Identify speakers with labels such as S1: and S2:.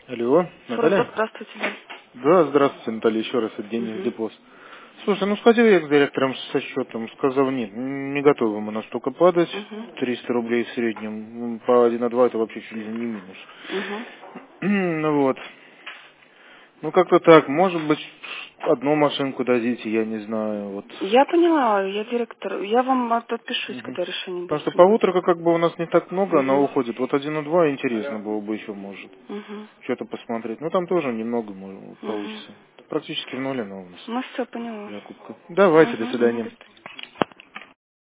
S1: Алло,
S2: Фурбот,
S1: Наталья?
S2: здравствуйте.
S1: Да, здравствуйте, Наталья, еще раз, это Денис
S2: Угу.
S1: Депоз. Слушай, ну сходил я к директорам со счетом, сказал, нет, не готовы мы настолько падать,
S2: Угу.
S1: 300 рублей в среднем, по 1,2 это вообще чуть ли не минус.
S2: Угу.
S1: Ну вот, ну как-то так, может быть, одну машинку дадите, я не знаю, вот.
S2: Я поняла, я директор. Я вам отпишусь,
S1: Мгм.
S2: когда решение
S1: Потому
S2: будет
S1: что по
S2: принято.
S1: утру как бы у нас не так много, она
S2: Угу.
S1: уходит. Вот 1,2 интересно было бы еще, может,
S2: Угу.
S1: что-то посмотреть. Ну там тоже немного
S2: Угу.
S1: получится. Практически в ноль она у нас.
S2: Ну все, поняла.
S1: Закупка. Давайте, до
S2: Угу. Угу.
S1: свидания.